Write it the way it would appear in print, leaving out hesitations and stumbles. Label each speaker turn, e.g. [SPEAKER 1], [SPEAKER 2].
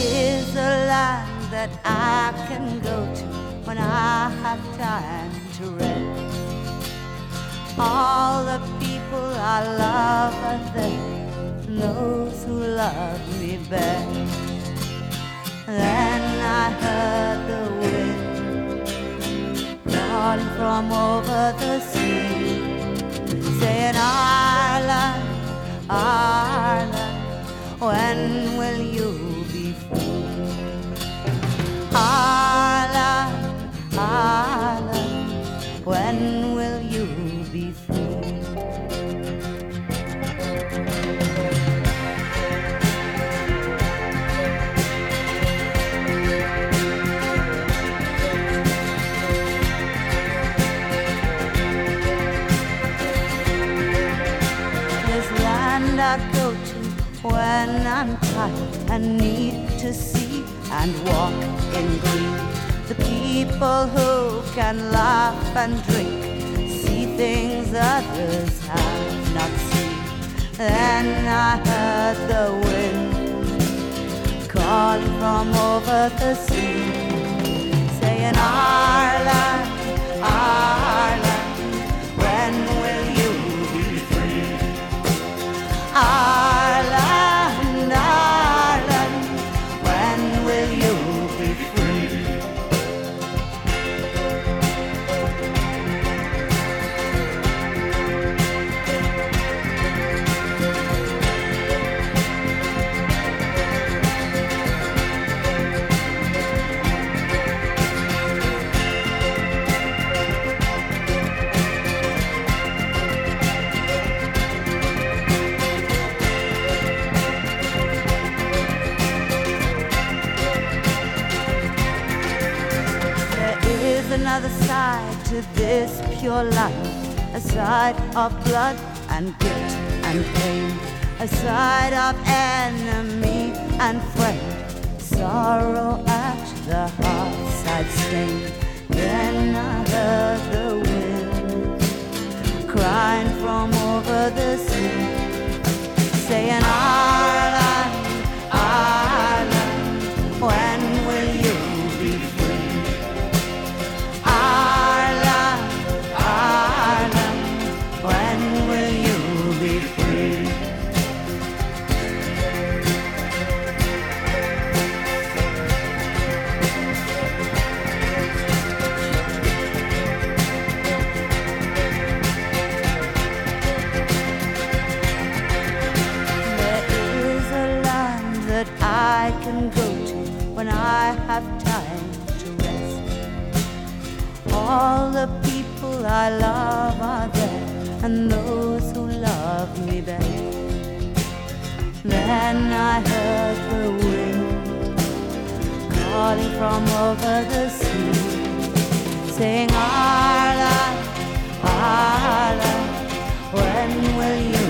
[SPEAKER 1] is a land that I can go to when I have time to rest. All the people I love are there, and those who love me best. Then I heard the wind calling from over the sea, saying, Ireland, Ireland, when will you be free? Ireland, Ireland, when will you be free? This land I go to when I'm tired and need to see and walk in green. The people who can laugh and drink, see things others have not seen. Then I heard the wind calling from over the sea, saying, Ireland, Ireland, when will you be free? Ireland, Ireland, when will you be free? Another side to this pure life, a side of blood and guilt and pain, a side of enemy and friend, sorrow at the heartside stain. Then I heard the wind crying from over the sea, saying, Ireland, Ireland, when will you be free? Ireland, Ireland, when will you be free? There is a land that I can go to when I have time to rest. All the people I love are there, and those who love me best. Then I heard the wind calling from over the sea, saying, Ireland, Ireland, when will you